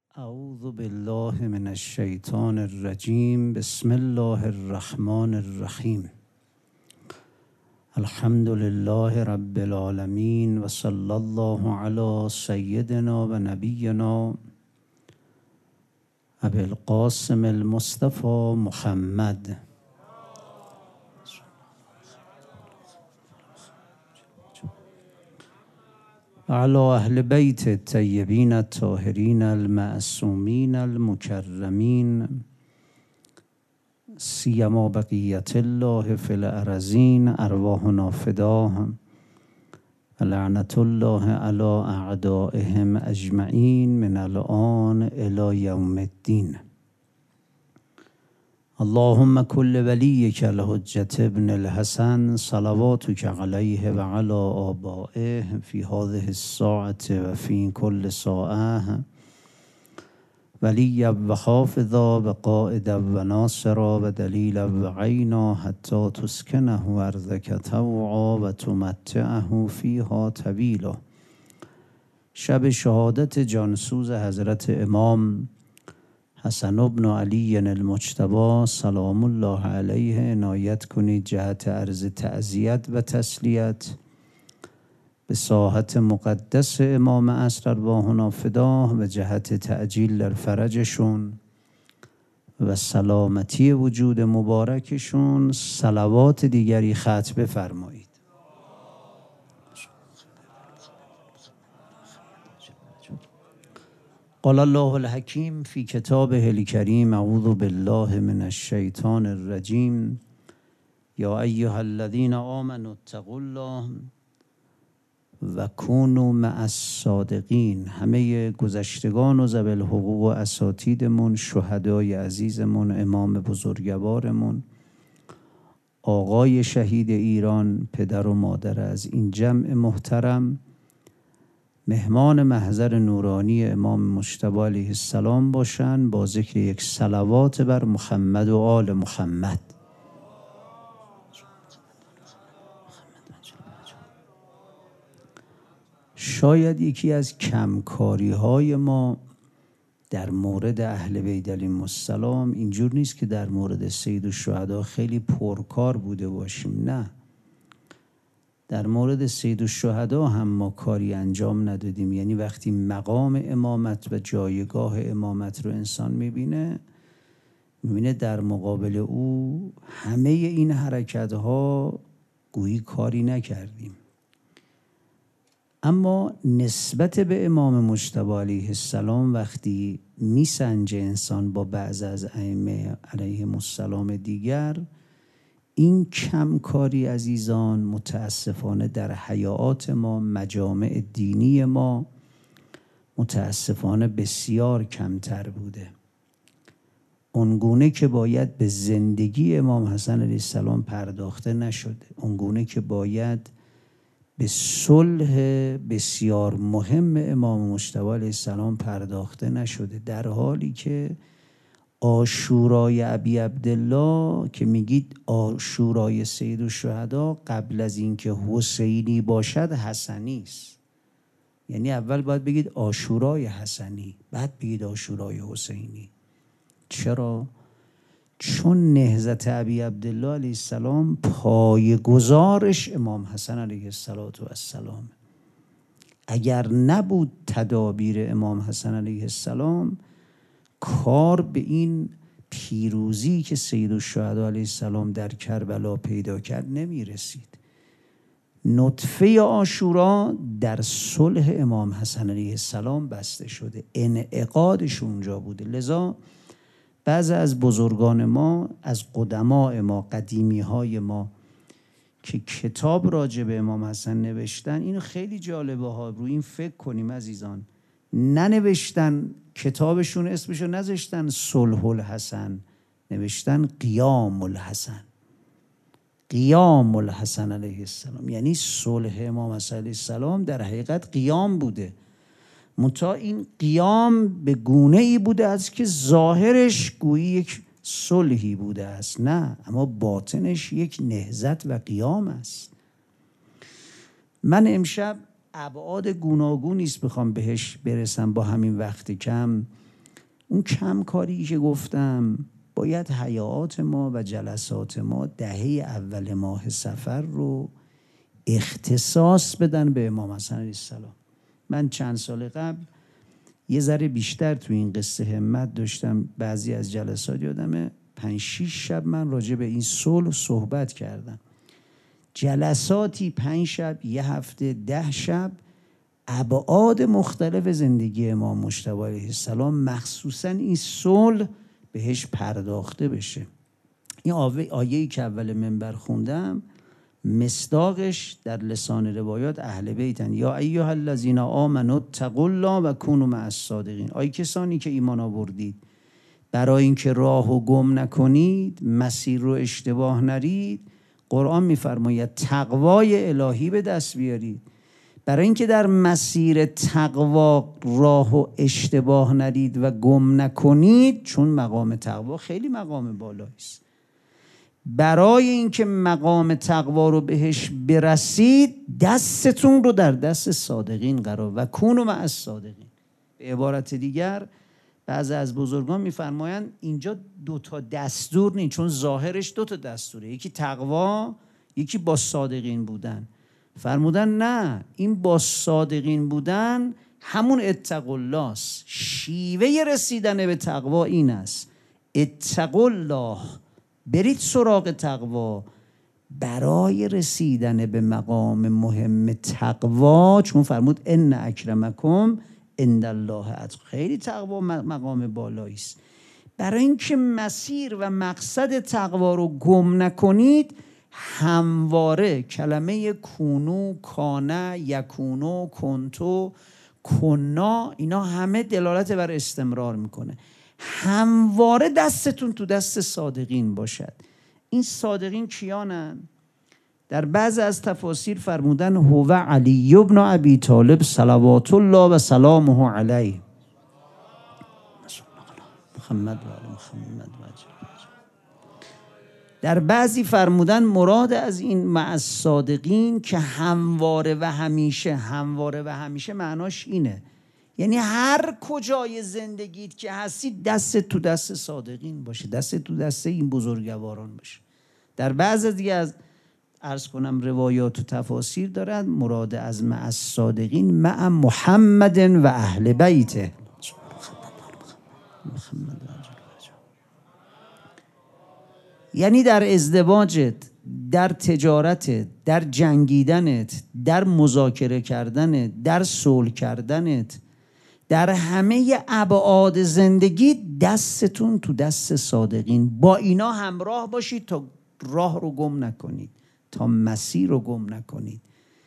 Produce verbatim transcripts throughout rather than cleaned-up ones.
اعوذ بالله من الشیطان الرجیم. بسم الله الرحمن الرحیم. الحمد لله رب العالمین و صلی الله علی سیدنا و نبینا ابی القاسم المصطفى محمد علی اهل بیت الطیبین الطاهرین المعصومین المکرمین سیما بقیت الله فی الارضین ارواحنا فداه و لعنت الله علی اعدائهم اجمعین من الآن الی یوم الدین. اللهم کل ولیک الحجة ابن الحسن صلواتک علیه و علی آبائه فی هذه الساعة و فی کل ساعة ولی و حافظا و قائدا و ناصرا و دلیلا و عینا حتی تسکنه ارضک طوعا و تمتعه فیها طویلا. شب شهادت جانسوز حضرت امام حسن بن علی المجتبی سلام الله علیه عنایت کنید جهت عرض تعزیت و تسلیت به ساحت مقدس امام عصر ارواحنا فداه و جهت تعجیل در فرجشون و سلامتی وجود مبارکشون صلوات دیگری ختم بفرمایید. قال الله الحکیم فی کتابه الکریم اعوذ بالله من الشیطان الرجیم یا ایها الذین آمنوا اتقوا الله و کونوا مع الصادقین. همه گذشتگان و ذوی الحقوق و اساتیدمون، شهدای عزیزمون، امام بزرگوارمون، آقای شهید ایران، پدر و مادر از این جمع محترم، مهمان محضر نورانی امام مجتبی علیه السلام باشند با ذکر یک صلوات بر محمد و آل محمد. شاید یکی از کمکاری های ما در مورد اهل بیت علیهم السلام اینجور نیست که در مورد سید الشهدا خیلی پرکار بوده باشیم. نه، در مورد سید الشهدا هم ما کاری انجام ندادیم. یعنی وقتی مقام امامت و جایگاه امامت رو انسان میبینه میبینه در مقابل او همه این حرکت ها گویی کاری نکردیم. اما نسبت به امام مجتبی علیه السلام وقتی میسنجه انسان با بعض از ائمه علیهم السلام دیگر، این کمکاری عزیزان متاسفانه در حیات ما، مجامع دینی ما متاسفانه بسیار کمتر بوده. اونگونه که باید به زندگی امام حسن علیه السلام پرداخته نشده، اونگونه که باید به صلح بسیار مهم امام مجتبی علیه السلام پرداخته نشده، در حالی که عاشورای ابی عبدالله که میگید عاشورای سید الشهدا قبل از اینکه حسینی باشد حسنی است. یعنی اول باید بگید عاشورای حسنی، بعد بگید عاشورای حسینی. چرا؟ چون نهضت ابی عبدالله علیه السلام پایه‌گذارش امام حسن علیه السلام. اگر نبود تدابیر امام حسن علیه السلام، کار به این پیروزی که سید الشهدا علیه السلام در کربلا پیدا کرد نمی رسید. نطفه عاشورا در صلح امام حسن علیه السلام بسته شده، انعقادش اونجا بوده. لذا بعضی از بزرگان ما، از قدماء ما، قدیمی های ما که کتاب راجع به امام حسن نوشتن، اینو خیلی جالبه ها، رو این فکر کنیم عزیزان. ننوشتن کتابشون اسمشو نذاشتن صلح الحسن، نوشتن قیام الحسن. قیام الحسن علیه السلام یعنی صلح امام حسن علیه السلام در حقیقت قیام بوده، منتها این قیام به گونه ای بوده است که ظاهرش گویی یک صلحی بوده است، نه، اما باطنش یک نهضت و قیام است. من امشب ابعاد گوناگونی است بخوام بهش برسم با همین وقت کم. اون کم کاری که گفتم باید حیات ما و جلسات ما دهه اول ماه صفر رو اختصاص بدن به امام حسن علیه السلام. من چند سال قبل یه ذره بیشتر تو این قصه همت داشتم، بعضی از جلسات یادمه پنج شیش شب من راجع به این صلح صحبت کردم، جلساتی پنج شب، یه هفته، ده شب، ابعاد مختلف زندگی امام مجتبی علیه السلام مخصوصا این صلح بهش پرداخته بشه. این آیه‌ای که اول منبر خوندم مصداقش در لسان روایات اهل بیتن، یا ایها الذین آمنوا اتقوا الله و کونوا مع الصادقین. آی کسانی که ایمان آوردید، برای اینکه راهو گم نکنید، مسیر رو اشتباه نرید، قرآن میفرماید تقوای الهی به دست بیارید. برای اینکه در مسیر تقوا راهو اشتباه نرید و گم نکنید، چون مقام تقوا خیلی مقام بالایی است، برای اینکه مقام تقوا رو بهش برسید دستتون رو در دست صادقین قرار و کونوا مع الصادقین. به عبارت دیگر بعضی از بزرگان میفرمایند اینجا دو تا دستور نیست، چون ظاهرش دو تا دستوره، یکی تقوا، یکی با صادقین بودن. فرمودن نه، این با صادقین بودن همون اتقوا الله است. شیوه رسیدن به تقوا این است، اتقوا الله، برید سراغ تقوا. برای رسیدن به مقام مهم تقوا، چون فرمود ان اکرمکم عند الله اتقاکم، خیلی تقوا مقام بالایی است. برای اینکه مسیر و مقصد تقوا رو گم نکنید، همواره کلمه کونو، کانه، یکونو، کنتو، کنا، اینا همه دلالت بر استمرار میکنه. همواره دستتون تو دست صادقین باشد. این صادقین کیانن؟ در بعض از تفاسیر فرمودن هو علی ابن ابی طالب صلوات الله و سلامه علیه. محمد و آل محمد و در بعضی فرمودن مراد از این مع الصادقین که همواره و همیشه، همواره و همیشه معناش اینه، یعنی هر کجای زندگیت که هستی دست تو دست صادقین باشه، دست تو دست این بزرگواران باشه. در بعض دیگه از عرض کنم روایات و تفاسیر دارد مراد از مع الصادقین مع محمد و اهل بیته. یعنی در ازدواجت، در تجارتت، در جنگیدنت، در مذاکره کردنت، در صلح کردنت، در همه ابعاد زندگی دستتون تو دست صادقین، با اینا همراه باشید تا راه رو گم نکنید، تا مسیر رو گم نکنید.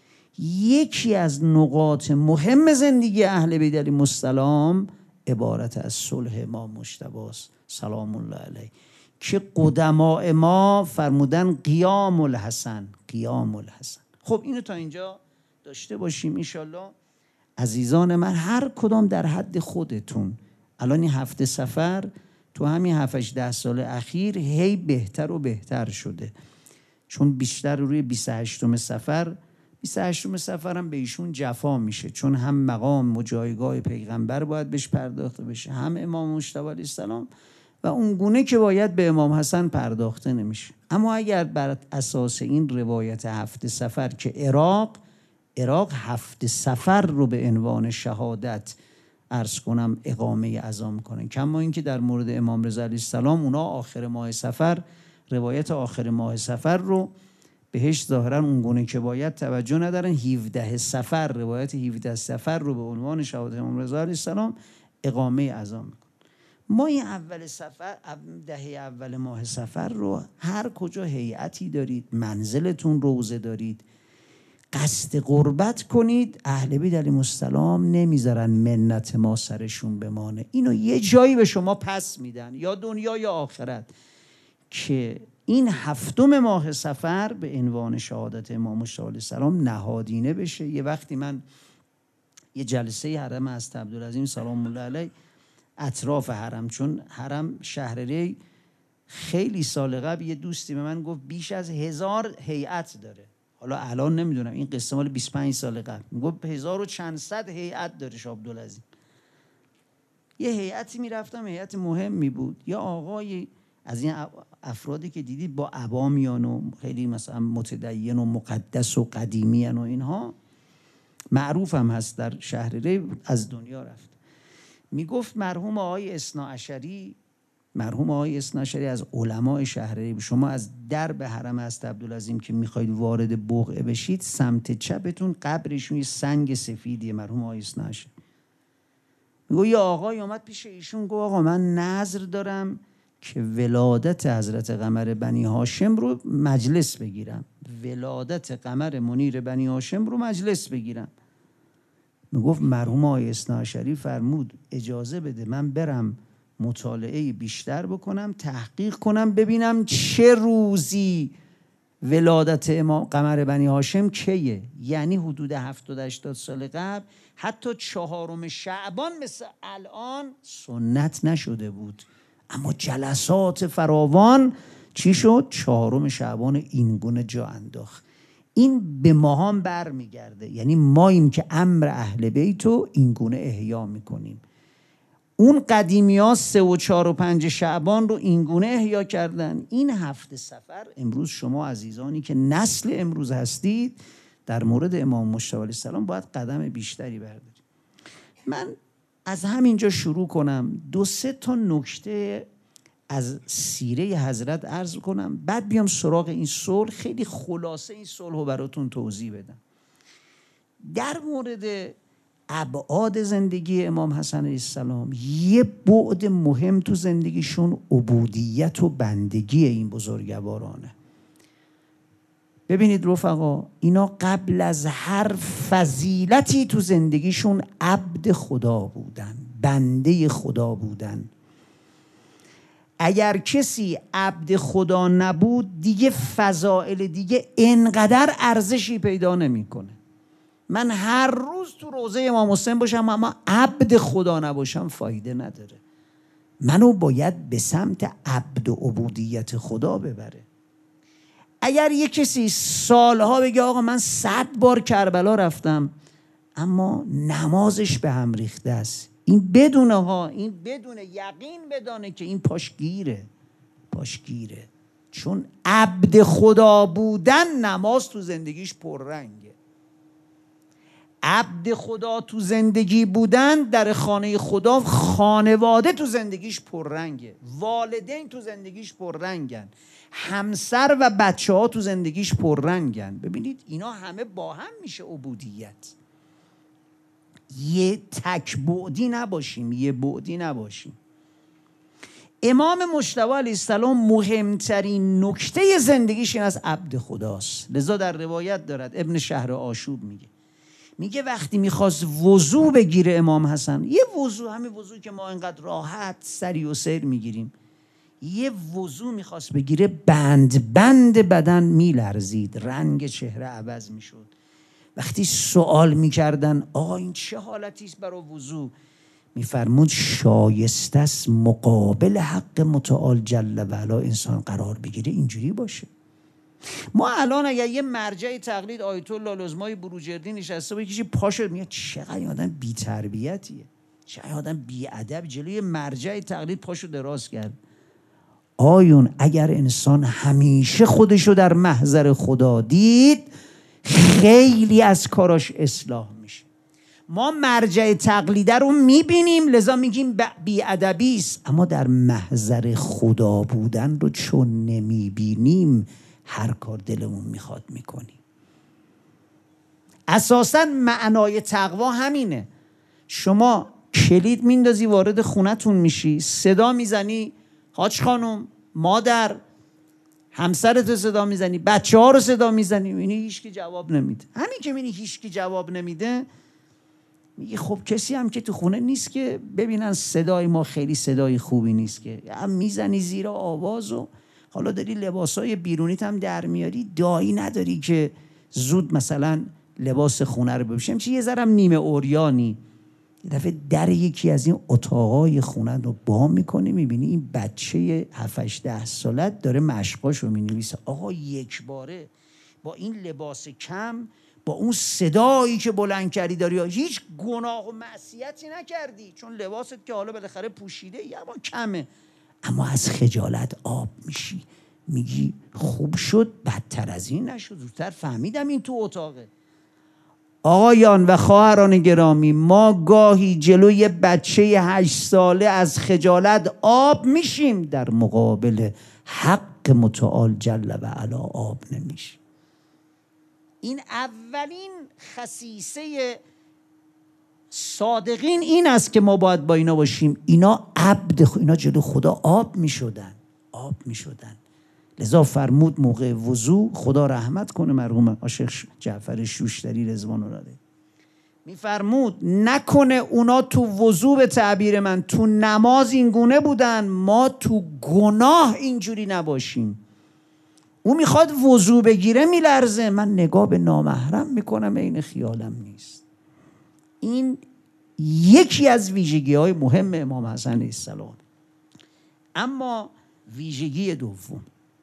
یکی از نقاط مهم زندگی اهل بیت علیهم السلام عبارت از صلح امام مجتبی است سلام الله علیه، که قدماء ما فرمودن قیام الحسن، قیام الحسن. خب اینو تا اینجا داشته باشیم انشالله. عزیزان من، هر کدام در حد خودتون، الان این هفته سفر تو همین هفت ده سال اخیر هی بهتر و بهتر شده، چون بیشتر روی بیست و هشتم سفر، بیست و هشتم سفر هم به ایشون جفا میشه، چون هم مقام و جایگاه پیغمبر باید بهش پرداخته بشه، هم امام مجتبی علیه السلام، و اون گونه که باید به امام حسن پرداخته نمیشه. اما اگر بر اساس این روایت هفت سفر که عراق عراق هفت سفر رو به عنوان شهادت عرض کنم اقامه اذان کنن، کما اینکه در مورد امام رضا علیه السلام اونا آخر ماه سفر، روایت آخر ماه سفر رو بهش ظاهرا اون گونه که باید توجه ندارن، هفده سفر، روایت هفده سفر رو به عنوان شهادت امام رضا علیه السلام اقامه اذان میکنن. ما این اول سفر، دهه اول ماه سفر رو هر کجا هیئتی دارید، منزلتون روزه دارید، قصد قربت کنید، اهل بیت علیهم السلام نمیذارن منت ما سرشون بمانه، اینو یه جایی به شما پس میدن، یا دنیا یا آخرت، که این هفتم ماه سفر به عنوان شهادت امام مجتبی علیه السلام نهادینه بشه. یه وقتی من یه جلسه حرم از عبدالعظیم سلام الله علیه اطراف حرم، چون حرم شهر ری خیلی سال قبل یه دوستی به من گفت بیش از هزار هیئت داره، حالا الان نمیدونم، این قصه مال بیست و پنج سال قبل، گفت هزار و چند صد هیئت داره شاه عبدالعظیم. یه هیئتی میرفتم، هیئت مهمی بود، یا آقای از این افرادی که دیدید با عبا میان و خیلی مثلا متدین و مقدس و قدیمی و اینها، معروف هم هست در شهر ری، از دنیا رفت. میگفت مرحوم آقای اثناعشری، مرحوم آقای اثناعشری از علمای شهر ری، شما از درب حرم حضرت عبدالعظیم که میخواید وارد بقعه بشید، سمت چپتون قبرشون یه سنگ سفیدیه، مرحوم آقای اثناعشری. میگه یه آقای اومد پیش ایشون، گفت آقا من نظر دارم که ولادت حضرت قمر بنی هاشم رو مجلس بگیرم، ولادت قمر منیر بنی هاشم رو مجلس بگیرم. میگفت مرحوم آقای اثناعشری فرمود اجازه بده من برم مطالعه بیشتر بکنم، تحقیق کنم، ببینم چه روزی ولادت امام قمر بنی هاشم کیه، یعنی حدود هفتاد هشتاد سال قبل، حتی چهارم شعبان مثل الان سنت نشده بود، اما جلسات فراوان چی شد؟ چهارم شعبان اینگونه جا انداخت. این به ما هم بر میگرده، یعنی ماییم که امر اهل بیت رو اینگونه احیا میکنیم. اون قدیمی ها سه و چهار و پنج شعبان رو اینگونه احیا کردن. این هفته سفر امروز شما عزیزانی که نسل امروز هستید در مورد امام مجتبی علیه السلام باید قدم بیشتری بردارید. من از همینجا شروع کنم، دو سه تا نکته از سیره حضرت عرض کنم، بعد بیام سراغ این صلح، خیلی خلاصه این صلح رو براتون توضیح بدم. در مورد ابعاد زندگی امام حسن علیه السلام یه بعد مهم تو زندگیشون عبودیت و بندگی این بزرگوارانه. ببینید رفقا، اینا قبل از هر فضیلتی تو زندگیشون عبد خدا بودن، بنده خدا بودن. اگر کسی عبد خدا نبود دیگه فضائل دیگه انقدر ارزشی پیدا نمیکنه. من هر روز تو روضه امام حسین باشم اما عبد خدا نباشم فایده نداره. منو باید به سمت عبد و عبودیت خدا ببره. اگر یه کسی سالها بگه آقا من صد بار کربلا رفتم اما نمازش به هم ریخته است، این بدونه ها، این بدونه، یقین بدانه که این پاشگیره، پاشگیره. چون عبد خدا بودن نماز تو زندگیش پررنگه. عبد خدا تو زندگی بودن در خانه خدا، خانواده تو زندگیش پررنگه، والدین تو زندگیش پررنگن، همسر و بچه ها تو زندگیش پررنگن. ببینید اینا همه با هم میشه عبودیت. یه تک بعدی نباشیم، یه بعدی نباشیم. امام مجتبی علیه السلام مهمترین نکته زندگیش این از عبد خداست. لذا در روایت دارد، ابن شهر آشوب میگه میگه وقتی میخواست وضو بگیره امام حسن، یه وضو، همین وضو که ما اینقدر راحت سری و سیر میگیریم، یه وضو میخواست بگیره بند بند بدن میلرزید، رنگ چهره عوض میشد. وقتی سوال میکردن آقا این چه حالتی است برای وضو، میفرمود شایسته است مقابل حق متعال جل و علا انسان قرار بگیره اینجوری باشه. ما الان اگر یه مرجع تقلید آیت الله العظمای بروجردی نشسته باشه کسی پاشو میگه چقدر این آدم بی تربیتیه، چقدر آدم بی ادب، جلوی مرجع تقلید پاشو دراز کرد. آیون اگر انسان همیشه خودشو در محضر خدا دید خیلی از کاراش اصلاح میشه. ما مرجع تقلیده رو میبینیم لذا میگیم بی ادبی است، اما در محضر خدا بودن رو چون نمیبینیم هر کار دلمون میخواد میکنیم. اساساً معنای تقوا همینه. شما کلید میندازی وارد خونتون میشی، صدا میزنی حاج خانم، مادر، همسرت صدا میزنی، بچه ها رو صدا میزنی، اینی هیچکی جواب نمیده. همین که میبینی هیچکی جواب نمیده میگی خب کسی هم که تو خونه نیست که ببینن صدای ما خیلی صدای خوبی نیست که، هم میزنی زیر آواز و حالا داری لباسای بیرونیت هم در میاری، دایی نداری که زود مثلا لباس خونه رو بپوشی، چه یه ذرم نیمه اوریانی. یه دفعه در یکی از این اتاقای خونه رو با میکنی، میبینی این بچه هفت هشت ده سالت داره مشقاشو مینویسه. آقا یک باره با این لباس کم، با اون صدایی که بلند کردی داری، هیچ گناه و معصیتی نکردی، چون لباست که حالا بالاخره پوشیده یه اما کمه، اما از خجالت آب میشی، میگی خوب شد بدتر از این نشد، زودتر فهمیدم این تو اتاقه. آقایان و خواهران گرامی، ما گاهی جلوی بچه هشت ساله از خجالت آب میشیم، در مقابل حق متعال جل و علا آب نمیشیم. این اولین خصیصه صادقین این است که ما باید با اینا باشیم. اینا عبد، اینا جلو خدا آب میشدن، آب میشدن. لذا فرمود موقع وضو، خدا رحمت کنه مرحوم شیخ جعفر شوشتری رضوان الله علیه، میفرمود نکنه اونا تو وضو به تعبیر من تو نماز این گونه بودن، ما تو گناه اینجوری نباشیم. او میخواد وضو بگیره میلرزه، من نگاه به نامحرم میکنم این خیالم نیست. این یکی از ویژگی های مهم امام حسن علیه السلام. اما ویژگی دوم،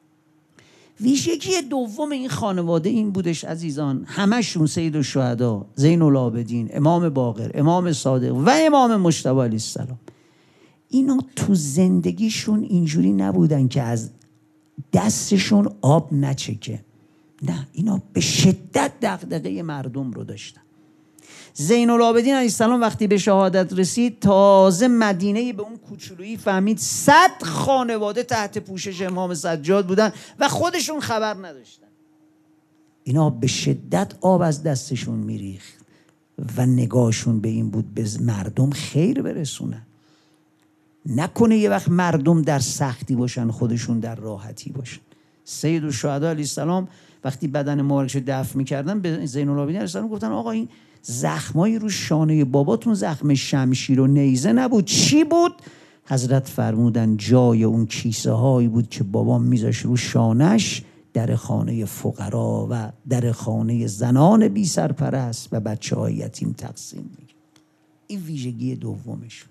ویژگی دوم این خانواده این بودش عزیزان، همشون سید الشهدا، زین العابدین، امام باقر، امام صادق و امام مجتبی علیه السلام، اینا تو زندگیشون اینجوری نبودن که از دستشون آب نچکه. نه، اینا به شدت دغدغه مردم رو داشتن. زین العابدین علیه السلام وقتی به شهادت رسید، تازه مدینه به اون کوچولویی فهمید صد خانواده تحت پوشش امام سجاد بودن و خودشون خبر نداشتن. اینا به شدت آب از دستشون میریخت و نگاهشون به این بود به مردم خیر برسونن. نکنه یه وقت مردم در سختی باشن خودشون در راحتی باشن. سید الشهدا علیه السلام وقتی بدن مبارکش دفن میکردن به زین العابدین علیه السلام گفتن آقا این زخمای رو شانه باباتون زخم شمشیر و نیزه نبود، چی بود؟ حضرت فرمودن جای اون کیسه هایی بود که بابام میذاش رو شانش، در خانه فقرا و در خانه زنان بی سرپرست و بچه های یتیم تقسیم میگه. این ویژگی دومش.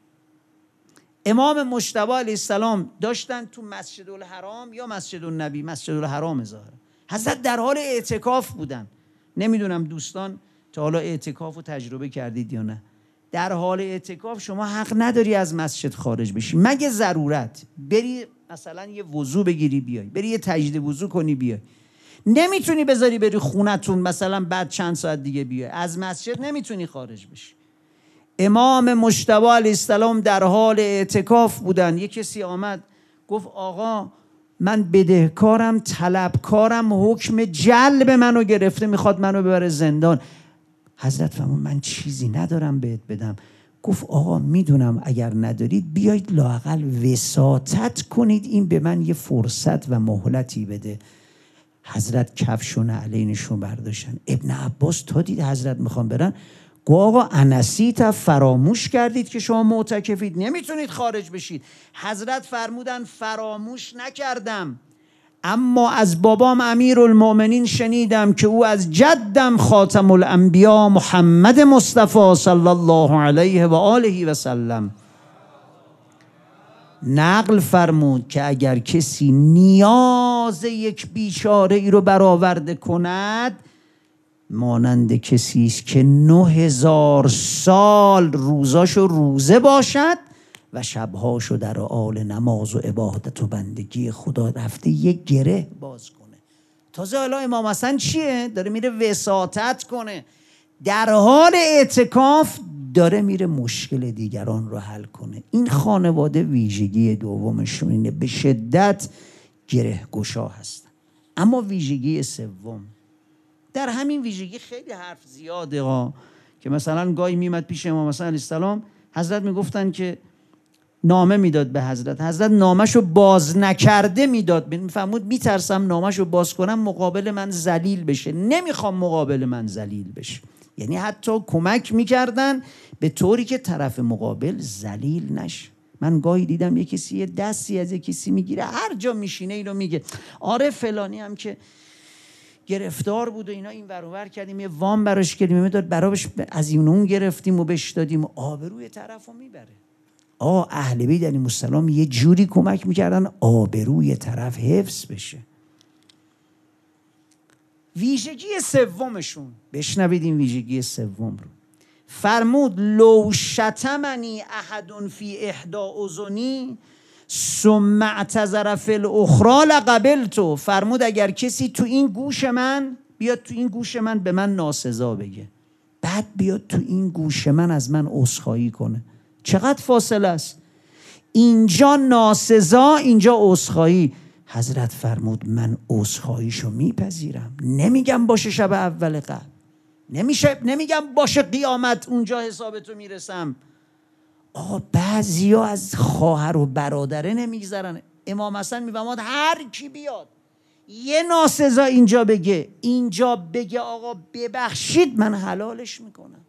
امام مجتبی علیه السلام داشتن تو مسجد الحرام یا مسجد النبی، مسجد الحرام ظاهرا، حضرت در حال اعتکاف بودن. نمیدونم دوستان تا حالا اعتکاف رو تجربه کردید یا نه. در حال اعتکاف شما حق نداری از مسجد خارج بشی مگه ضرورت، بری مثلا یه وضو بگیری بیای، بری یه تجدید وضو کنی بیای. نمیتونی بذاری بری خونتون مثلا بعد چند ساعت دیگه بیای، از مسجد نمیتونی خارج بشی. امام مجتبی علیه السلام در حال اعتکاف بودن. یک کسی آمد گفت آقا من بدهکارم، طلبکارم، حکم جلب منو گرفته، میخواد منو ببره زندان. حضرت فرمود من چیزی ندارم بهت بدم. گفت آقا میدونم اگر ندارید بیایید لااقل وساطت کنید این به من یه فرصت و مهلتی بده. حضرت کفشون علینشون برداشتن. ابن عباس تا دید حضرت میخوان برن گفت آقا انسیت، فراموش کردید که شما معتکفید نمیتونید خارج بشید. حضرت فرمودن فراموش نکردم، اما از بابام امیرالمؤمنین شنیدم که او از جدم خاتم الانبیا محمد مصطفی صلی الله علیه و آله و سلم نقل فرمود که اگر کسی نیاز یک بیچاره ای رو برآورده کند، مانند کسی است که نه هزار سال روزاشو روزه باشد و شبهاشو در حال نماز و عبادت و بندگی خدا رفته یک گره باز کنه. تازه حالا امام حسن چیه؟ داره میره وساطت کنه، در حال اعتکاف داره میره مشکل دیگران رو حل کنه. این خانواده ویژگی دومشون اینه، به شدت گره گشا هستن. اما ویژگی سوم، در همین ویژگی خیلی حرف زیاده ها، که مثلا گاهی میمد پیش امام حسن علیه السلام، حضرت میگفتن که نامه میداد به حضرت، حضرت نامه‌شو باز نکرده میداد، میفهمود میترسم نامه‌شو باز کنم مقابل من ذلیل بشه، نمیخوام مقابل من ذلیل بشه. یعنی حتی کمک میکردن به طوری که طرف مقابل ذلیل نشه. من گاهی دیدم یه کسی یه دستی از یه کسی میگیره، هر جا میشینه اینو میگه آره فلانی هم که گرفتار بود و اینا این ور اون ور کردیم، یه وام براش کردیم، میداد براش از این اون گرفتیم و بهش دادیم، آبروی طرفو میبره. آه اهل بیت علیهم السلام یه جوری کمک میکردن آبروی طرف حفظ بشه. ویژگی سومشون، بشنوید این ویژگی سوم رو. فرمود لو شتمنی احد فی احدا اذنی ثم اعتذر فی الاخرى لقبلت. فرمود اگر کسی تو این گوش من بیاد، تو این گوش من به من ناسزا بگه، بعد بیاد تو این گوش من از من عذرخواهی کنه، چقدر فاصله است؟ اینجا ناسزا، اینجا عذرخواهی. حضرت فرمود من عذرخواهیشو میپذیرم، نمیگم باشه شب اول قبل، نمیشه نمیگم باشه قیامت اونجا حسابتو میرسم. آقا بعضیا از خواهر و برادره نمیگذرن. امام حسن میفرماد هر کی بیاد یه ناسزا اینجا بگه، اینجا بگه آقا ببخشید، من حلالش میکنم،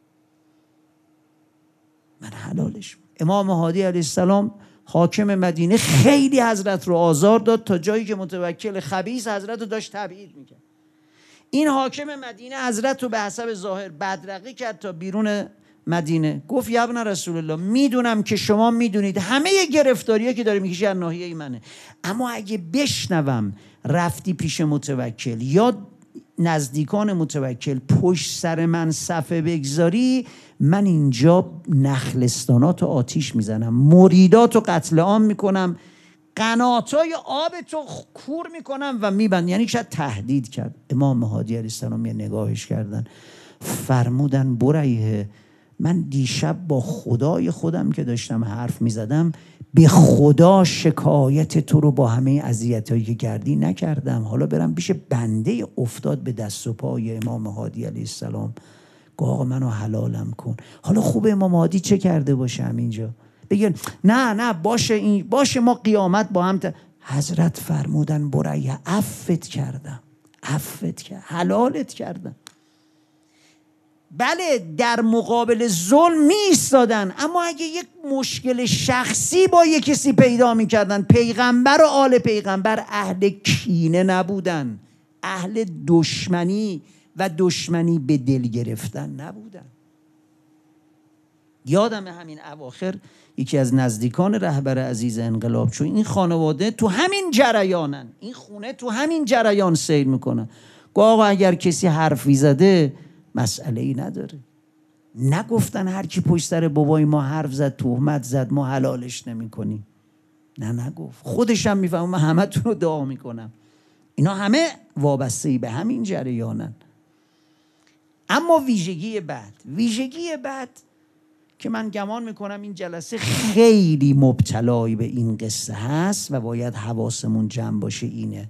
من حلالش میکنم. امام هادی علیه السلام حاکم مدینه خیلی حضرت رو آزار داد تا جایی که متوکل خبیث حضرت رو داشت تبعید میکرد. این حاکم مدینه حضرت رو به حسب ظاهر بدرقه کرد تا بیرون مدینه. گفت یا ابن رسول الله، میدونم که شما میدونید همه گرفتاریه که داری میکشی از ناحیه منه، اما اگه بشنوم رفتی پیش متوکل یا نزدیکان متوکل پشت سر من صفه بگذاری، من اینجا نخلستانات و آتیش میزنم، مریدات و قتل عام میکنم، قناتای آب تو کور میکنم و میبند. یعنی شاید تهدید کرد. امام هادی علیه السلام یه نگاهش کردن، فرمودن بریه، من دیشب با خدای خودم که داشتم حرف میزدم به خدا شکایت تو رو با همه اذیتایی که کردی نکردم، حالا برم پیش بنده افتاد به دست و پای امام هادی علیه السلام، گفت آقا منو حلالم کن. حالا خوب امام هادی چه کرده باشه همینجا؟ بگن نه نه باشه این باشه ما قیامت با هم ت... حضرت فرمودن بریه عفت کردم، عفت کردم، حلالت کردم. بله در مقابل ظلم می ایستادن، اما اگه یک مشکل شخصی با یک کسی پیدا می کردن، پیغمبر و آل پیغمبر اهل کینه نبودن، اهل دشمنی و دشمنی به دل گرفتن نبودن. یادم همین اواخر یکی از نزدیکان رهبر عزیز انقلاب، چون این خانواده تو همین جریانن، این خونه تو همین جریان سیر میکنن، گفت آقا اگر کسی حرفی زده مسئله ای نداره، نگفتن هر کی پشت سر بابای ما حرف زد تهمت زد ما حلالش نمی کنیم، نه نگفت. خودشم میفهمم من همه تون رو دعا میکنم، اینا همه وابسته به همین جریانن. اما ویژگی بعد، ویژگی بعد که من گمان میکنم این جلسه خیلی مبتلای به این قصه هست و باید حواسمون جمع باشه، اینه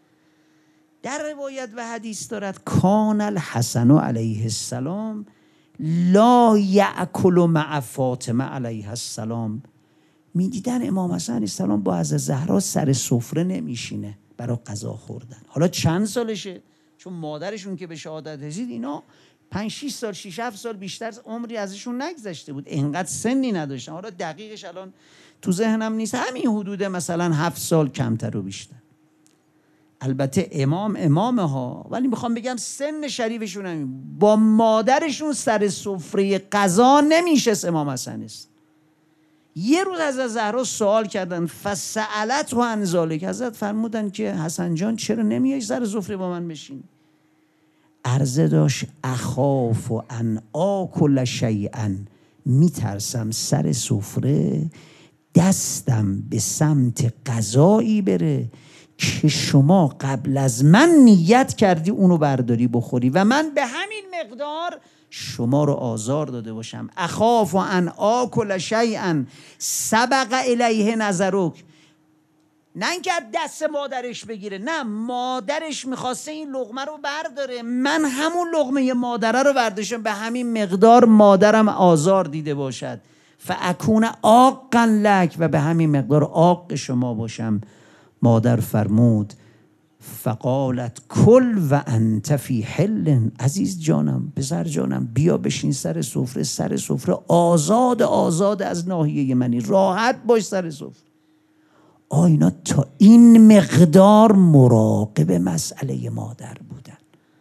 در روایت و حدیث دارد کان الحسن علیه السلام لا یأکل مع فاطمه علیه السلام. میدیدن امام حسن علیه السلام با حضرت زهرا سر سفره نمیشینه برای غذا خوردن. حالا چند سالشه؟ چون مادرشون که به شهادت رسید اینا پنج شش سال شش هفت سال بیشتر عمری ازشون نگذشته بود، اینقدر سنی نداشتن. حالا دقیقش الان تو ذهنم نیست، همین حدود مثلا هفت سال کمتر و بیشتر. البته امام امامه ها، ولی میخوام بگم سن شریفشون همین. با مادرشون سر سفره غذا نمیشست امام حسن است. یه روز از زهرا سوال کردن فسألت و عن ذلک، حضرت فرمودن که حسن جان چرا نمیای سر سفره با من بشین؟ عرضه داشت اخاف و ان آکل شیئا، میترسم سر سفره دستم به سمت غذایی بره که شما قبل از من نیت کردی اونو برداری بخوری و من به همین مقدار شما رو آزار داده باشم. اخاف و ان آکل شیئا سبق الیه نظرک، نه اینکه دست مادرش بگیره، نه مادرش میخواسته این لقمه رو برداره، من همون لقمه مادره رو برداشتم به همین مقدار مادرم آزار دیده باشد، فاکون عاقا لک، و به همین مقدار عاق شما باشم. مادر فرمود فقالت کل و انت فی حل، عزیز جانم پسر جانم بیا بشین سر سفره، سر سفره آزاد آزاد از ناحیه منی، راحت باش سر سفره. آینا تا این مقدار مراقب مسئله مادر بودن.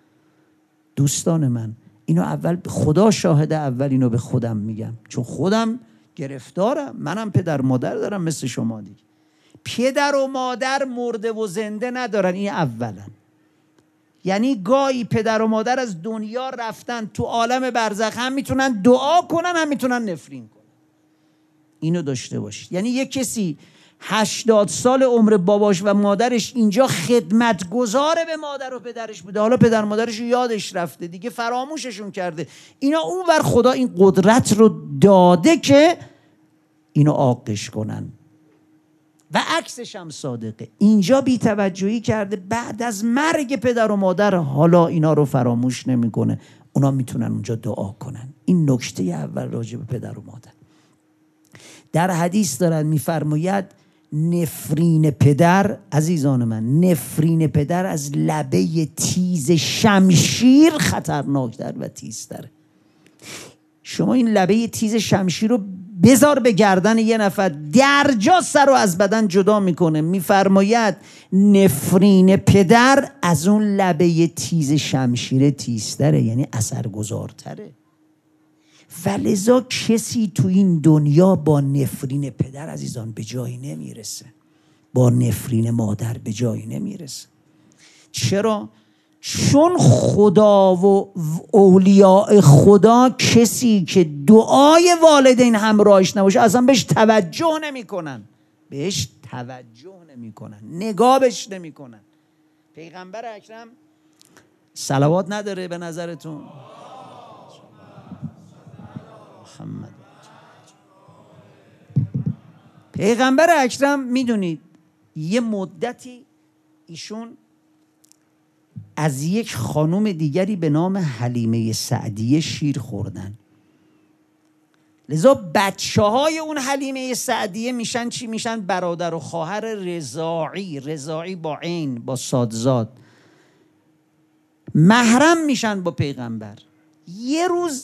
دوستان من اینو اول خدا شاهده، اول اینو به خودم میگم چون خودم گرفتارم، منم پدر مادر دارم مثل شما دیگه. پدر و مادر مرده و زنده ندارن، این اولا. یعنی گاهی پدر و مادر از دنیا رفتن، تو عالم برزخ هم میتونن دعا کنن هم میتونن نفرین کنن. اینو داشته باشید. یعنی یک کسی هشتاد سال عمر باباش و مادرش اینجا خدمتگزار به مادر و پدرش بوده، حالا پدر و مادرش رو یادش رفته دیگه، فراموششون کرده. اینا اون ور خدا این قدرت رو داده که اینو عاقش کنن و عکسش هم صادقه. اینجا بی‌توجهی کرده، بعد از مرگ پدر و مادر حالا اینا رو فراموش نمیکنه، اونا میتونن اونجا دعا کنن. این نکته اول راجع به پدر و مادر. در حدیث دارن میفرماید نفرین پدر، عزیزان من، نفرین پدر از لبه تیز شمشیر خطرناکتر و تیزتره. شما این لبه تیز شمشیر رو بذار به گردن یه نفر، درجا سر رو از بدن جدا میکنه. میفرماید نفرین پدر از اون لبه تیز شمشیر تیزتره، یعنی اثرگذارتره. و لذا کسی تو این دنیا با نفرین پدر عزیزان به جایی نمیرسه، با نفرین مادر به جایی نمیرسه. چرا؟ چون خدا و اولیاء خدا کسی که دعای والدین همراهش نباشه اصلا بهش توجه نمیکنن، بهش توجه نمیکنن، نگاه بهش نمیکنن. پیغمبر اکرم صلوات نداره به نظرتون؟ محمد. پیغمبر اکرم میدونید یه مدتی ایشون از یک خانم دیگری به نام حلیمه سعدیه شیر خوردن. لذا بچه های اون حلیمه سعدیه میشن چی؟ میشن برادر و خواهر رضاعی، رضاعی با عین، با صادزاد، محرم میشن با پیغمبر. یه روز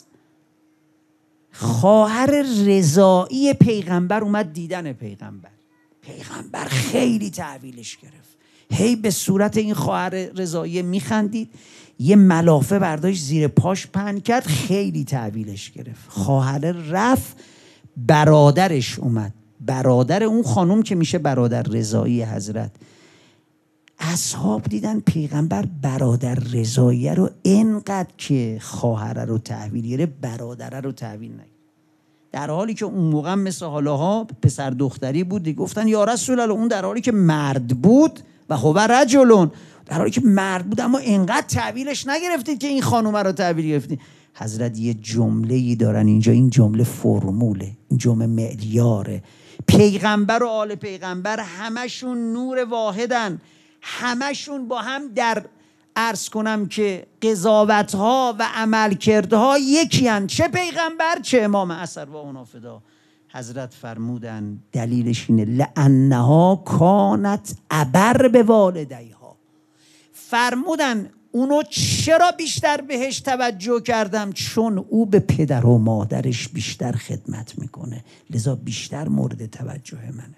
خواهر رضاعی پیغمبر اومد دیدن پیغمبر. پیغمبر خیلی تحویلش گرفت، هی به صورت این خواهر رضاعی میخندید، یه ملافه برداشت زیر پاش پهن کرد، خیلی تحویلش گرفت. خواهر رفت، برادرش اومد، برادر اون خانم که میشه برادر رضاعی حضرت. اصحاب دیدن پیغمبر برادر رضاعی رو اینقدر که خواهر رو تحویل گرفت، برادر رو تحویل نگرفت. در حالی که اون موقع مثل حالاها پسر دختری بود دیگه، گفتن یا رسول الله، اون در حالی که مرد بود و هو رجلون، در حالی که مرد بود اما اینقدر تحویلش نگرفتید که این خانومه رو تحویل گرفتید. حضرت یه جمله‌ای دارن اینجا، این جمله فرموله، این جمله معیاره. پیغمبر و آل پیغمبر همشون نور واحدن، همشون با هم در عرض کنم که قضاوت‌ها و عملکردها یکی هن، چه پیغمبر چه امام اثر و اونافدا. حضرت فرمودن دلیلش اینه لانها کانت ابر به والدیها. فرمودن اونو چرا بیشتر بهش توجه کردم؟ چون او به پدر و مادرش بیشتر خدمت میکنه، لذا بیشتر مورد توجه منه.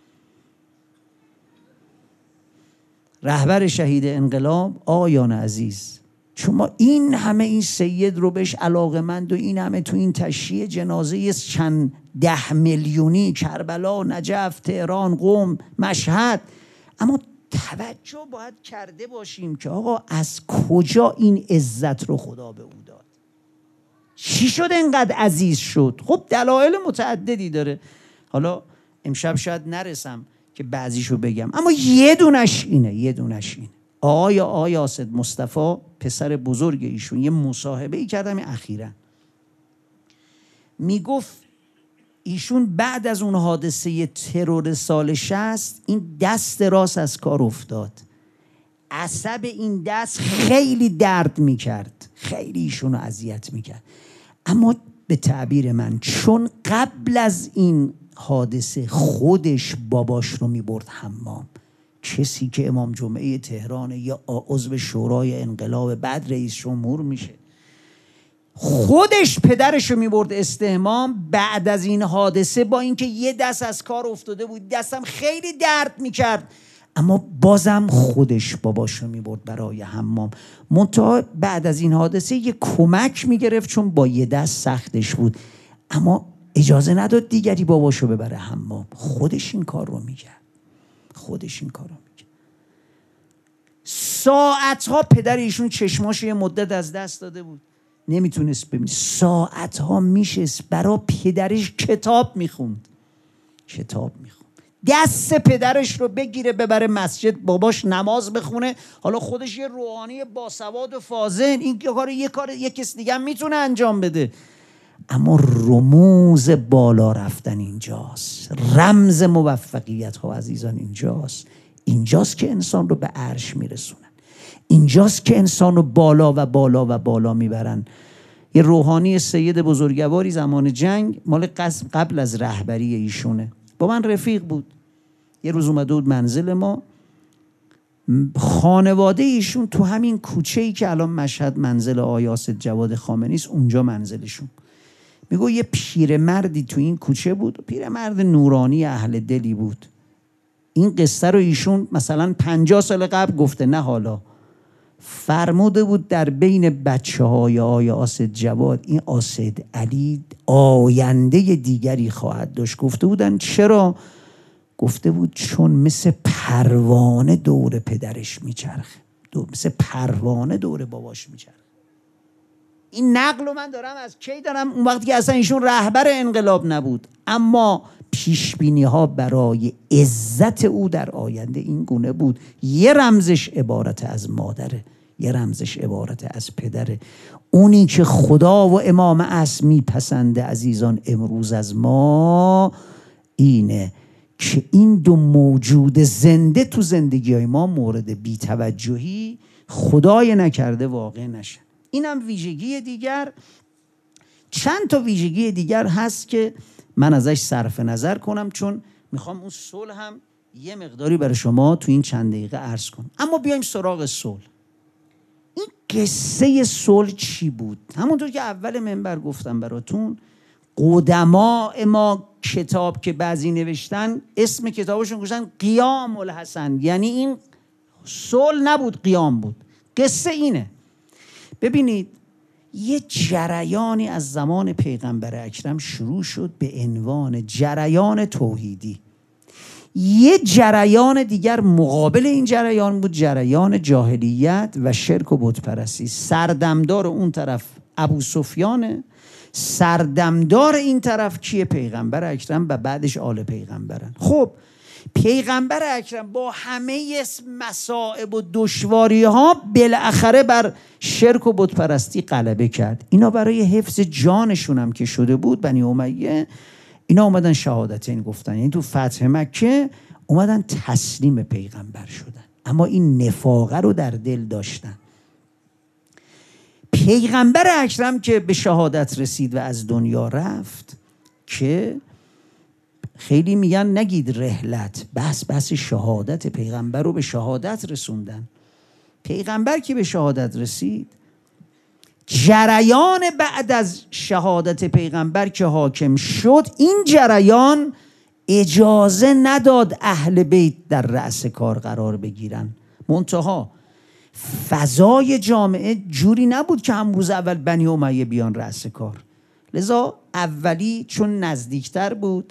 رهبر شهید انقلاب آقایان عزیز، شما این همه این سید رو بهش علاقمند و این همه تو این تشییع جنازه چند ده میلیونی، کربلا، نجف، تهران، قم، مشهد، اما توجه باید کرده باشیم که آقا از کجا این عزت رو خدا به او داد؟ چی شد اینقدر عزیز شد؟ خب دلایل متعددی داره، حالا امشب شاید نرسم که بعضیشو بگم، اما یه دونش اینه، یه دونش اینه. آقای آقای اسد مصطفی پسر بزرگ ایشون یه مصاحبه ای کردم اخیراً، میگفت ایشون بعد از اون حادثه ترور سال شصت این دست راست از کار افتاد، عصب این دست خیلی درد میکرد، خیلی ایشونو اذیت میکرد، اما به تعبیر من چون قبل از این حادثه خودش باباش رو میبرد حمام، کسی که امام جمعه تهران یا عضو شورای انقلاب بعد رئیس جمهور میشه، خودش پدرش رو میبرد استحمام، بعد از این حادثه با اینکه یه دست از کار افتاده بود، دستم خیلی درد میکرد، اما بازم خودش باباش رو میبرد برای حمام. منتها بعد از این حادثه یه کمک میگرفت چون با یه دست سختش بود، اما اجازه نداد دیگری باباشو ببره حمام، خودش این کار رو میکرد، خودش این کار رو میکرد. ساعتها پدر ایشون چشماش یه مدت از دست داده بود، نمیتونست ببینه. ساعتها میشست برای پدرش کتاب میخوند، کتاب میخوند، دست پدرش رو بگیره ببره مسجد باباش نماز بخونه. حالا خودش یه روحانی باسواد و فاضل، این کار یه کار یه کس دیگه میتونه انجام بده، اما رموز بالا رفتن اینجاست، رمز موفقیت ها عزیزان اینجاست. اینجاست که انسان رو به عرش میرسونن، اینجاست که انسان رو بالا و بالا و بالا میبرن. یه روحانی سید بزرگواری زمان جنگ، مال قبل از رهبری ایشونه، با من رفیق بود. یه روز اومده بود منزل ما، خانواده ایشون تو همین کوچه‌ای که الان مشهد منزل آقای اسد جواد خامنه‌ای است اونجا منزلشون. میگو یه پیرمردی تو این کوچه بود، پیرمرد نورانی اهل دلی بود. این قصه رو ایشون مثلا پنجاه سال قبل گفته، نه حالا فرموده بود در بین بچه های آقای اسد جواد این اسد علی آینده دیگری خواهد داشت. گفته بودن چرا؟ گفته بود چون مثل پروانه دور پدرش میچرخه، دو مثل پروانه دور باباش میچرخه. این نقل رو من دارم از کی دارم؟ اون وقتی که اصلا ایشون رهبر انقلاب نبود، اما پیشبینی ها برای عزت او در آینده این گونه بود. یه رمزش عبارت از مادره، یه رمزش عبارت از پدره. اونی که خدا و امام عصر میپسنده عزیزان امروز از ما اینه که این دو موجود زنده تو زندگی های ما مورد بی‌توجهی خدای نکرده واقع نشن. اینم ویژگی دیگر. چند تا ویژگی دیگر هست که من ازش صرف نظر کنم، چون میخوام اون صلح هم یه مقداری برای شما تو این چند دقیقه عرض کنم. اما بیایم سراغ صلح. این قصه صلح چی بود؟ همونطور که اول منبر گفتم براتون، قدما ما کتاب که بعضی نوشتن اسم کتابشون گذاشتن قیام الحسن، یعنی این صلح نبود، قیام بود. قصه اینه، ببینید یه جریانی از زمان پیغمبر اکرم شروع شد به عنوان جریان توحیدی. یه جریان دیگر مقابل این جریان بود، جریان جاهلیت و شرک و بت پرستی. سردمدار اون طرف ابو سفیانه، سردمدار این طرف کیه؟ پیغمبر اکرم و بعدش آل پیغمبرن. خب پیغمبر اکرم با همه مصائب و دشواری ها بالاخره بر شرک و بت پرستی غلبه کرد. اینا برای حفظ جانشون هم که شده بود، بنی امیه، اینا اومدن شهادتین گفتن، یعنی تو فتح مکه اومدن تسلیم پیغمبر شدن، اما این نفاقه رو در دل داشتن. پیغمبر اکرم که به شهادت رسید و از دنیا رفت، که خیلی میگن نگید رحلت، بس بس شهادت، پیغمبر رو به شهادت رسوندن. پیغمبر که به شهادت رسید، جریان بعد از شهادت پیغمبر که حاکم شد، این جریان اجازه نداد اهل بیت در رأس کار قرار بگیرن. منتها فضای جامعه جوری نبود که هم روز اول بنی امیه بیان رأس کار، لذا اولی چون نزدیکتر بود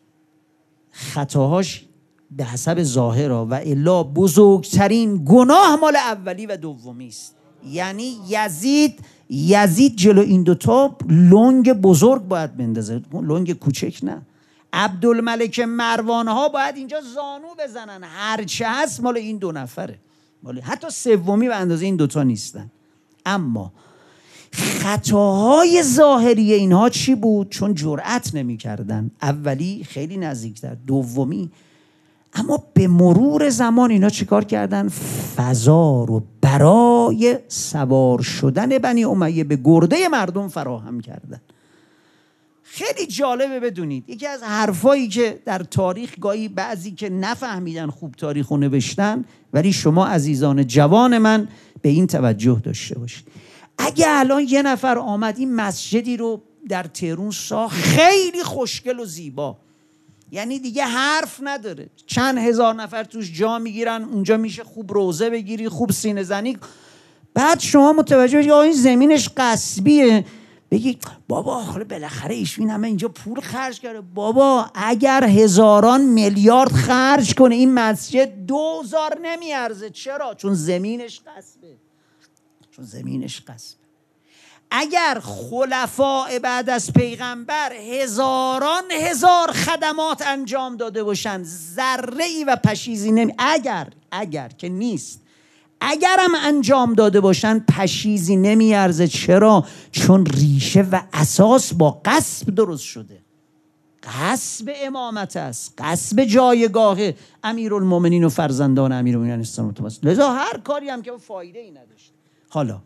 خطاهاش به حسب ظاهر و الا بزرگترین گناه مال اولی و دومی است. یعنی یزید یزید جلو این دوتا لنگ بزرگ باید بندازه، لنگ کوچک نه. عبدالملک مروان ها باید اینجا زانو بزنن، هرچه هست مال این دو نفره، مال حتی سومی به اندازه این دوتا نیستن. اما خطاهای ظاهری اینها چی بود؟ چون جرأت نمی کردن. اولی خیلی نزدیکتر، دومی. اما به مرور زمان اینا چیکار کردن؟ فضا رو برای سوار شدن بنی امیه به گرده مردم فراهم کردن. خیلی جالبه بدونید، یکی از حرفایی که در تاریخ گاهی بعضی که نفهمیدن خوب تاریخ رو نوشتن، ولی شما عزیزان جوان من به این توجه داشته باشید. اگه الان یه نفر آمد این مسجدی رو در تهران ساخت، خیلی خوشگل و زیبا، یعنی دیگه حرف نداره، چند هزار نفر توش جا میگیرن، اونجا میشه خوب روزه بگیری، خوب سینه زنی، بعد شما متوجه بشید این زمینش غصبیه، بگی بابا حالا بالاخره ایشون همه اینجا پول خرج کرده. بابا اگر هزاران میلیارد خرج کنه این مسجد دوزار نمیارزه. چرا؟ چون زمینش غصبه. چون زمینش غصبه. اگر خلفاء بعد از پیغمبر هزاران هزار خدمات انجام داده باشن، ذره ای و پشیزی نمی اگر اگر که نیست اگرم انجام داده باشن پشیزی نمیارزه. چرا؟ چون ریشه و اساس با غصب درست شده. غصب امامت است، غصب جایگاه امیرالمومنین و فرزندان امیرالمومنین اسلام است. لذا هر کاری هم که فایده ای نداشت. حالا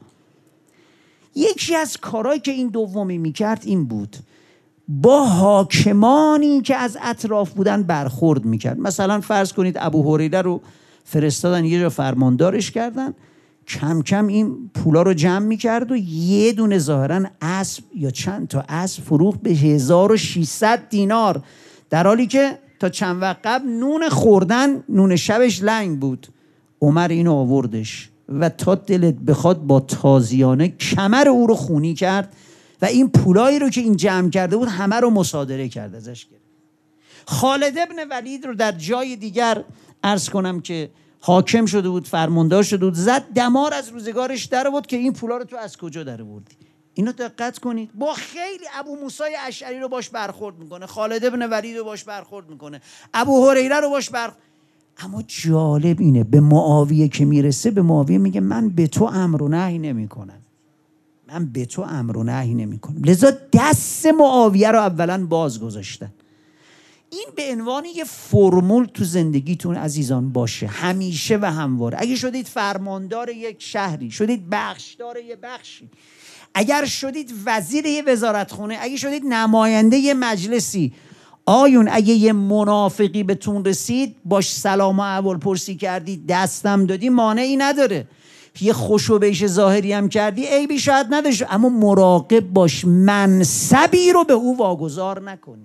یکی از کارهایی که این دومی میکرد این بود، با حاکمانی که از اطراف بودن برخورد میکرد. مثلا فرض کنید ابو هریره رو فرستادن یه جا فرماندارش کردن، کم کم این پولا رو جمع میکرد و یه دونه ظاهرا اسب یا چند تا اسب فروخت به هزار و ششصد دینار، در حالی که تا چند وقت قبل نون خوردن نون شبش لنگ بود. عمر اینو آوردش و تا دلت بخواد با تازیانه کمر او رو خونی کرد و این پولایی رو که این جمع کرده بود همه رو مصادره کرد، ازش گرفت. خالد ابن ولید رو در جای دیگر عرض کنم که حاکم شده بود، فرماندار شده بود، زد دمار از روزگارش در بود که این پولا رو تو از کجا در آوردی. اینو دقت کنید. با خیلی ابو موسی اشعری رو باش برخورد میکنه، خالد ابن ولید رو باش برخورد میکنه، ابو هریره رو باش برخورد. اما جالب اینه به معاویه که میرسه، به معاویه میگه من به تو امر و نهی نمیکنم، من به تو امر و نهی نمیکنم. لذا دست معاویه رو اولا باز گذاشتن. این به عنوان یه فرمول تو زندگیتون عزیزان باشه، همیشه و همواره. اگه شدید فرماندار یک شهری، شدید بخشدار یک بخشی، اگر شدید وزیر یک وزارتخونه، اگه شدید نماینده یک مجلسی، آیون اگه یه منافقی بهتون رسید باش سلام و احوال پرسی کردی، دستم دادی، مانعی نداره. یه خوشو بیش ظاهری هم کردی، عیبی شاید نداشت، اما مراقب باش منصبی رو به او واگذار نکنی،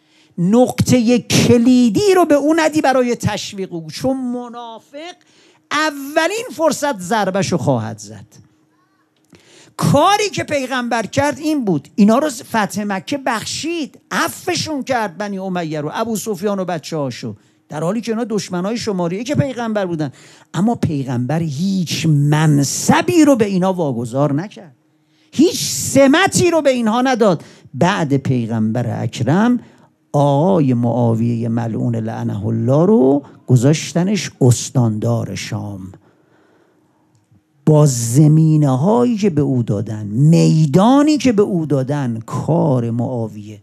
نقطه کلیدی رو به او ندی برای تشویق او، چون منافق اولین فرصت ضربشو خواهد زد. کاری که پیغمبر کرد این بود، اینا رو فتح مکه بخشید، عفوشون کرد بنی امیه رو، ابو سفیان و بچه هاشو، در حالی که اینا دشمنای شماریه که پیغمبر بودن. اما پیغمبر هیچ منصبی رو به اینا واگذار نکرد، هیچ سمتی رو به اینها نداد. بعد پیغمبر اکرم آقای معاویه ملعون لعنه الله رو گذاشتنش استاندار شام، با زمینه هایی که به او دادن، میدانی که به او دادن. کار معاویه